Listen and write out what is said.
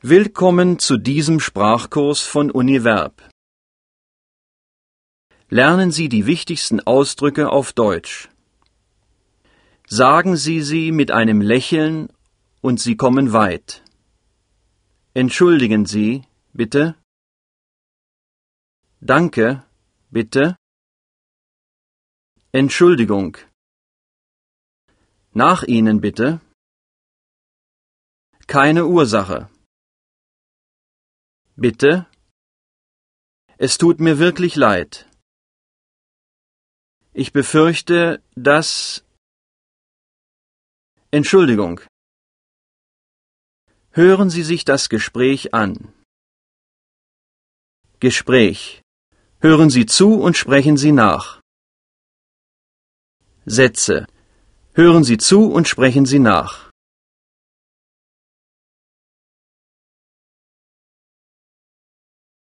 Willkommen zu diesem Sprachkurs von Univerb. Lernen Sie die wichtigsten Ausdrücke auf Deutsch. Sagen Sie sie mit einem Lächeln und Sie kommen weit. Entschuldigen Sie, bitte. Danke, bitte. Entschuldigung. Nach Ihnen bitte. Keine Ursache. Bitte. Es tut mir wirklich leid. Ich befürchte, dass... Entschuldigung. Hören Sie sich das Gespräch an. Gespräch. Hören Sie zu und sprechen Sie nach. Sätze. Hören Sie zu und sprechen Sie nach.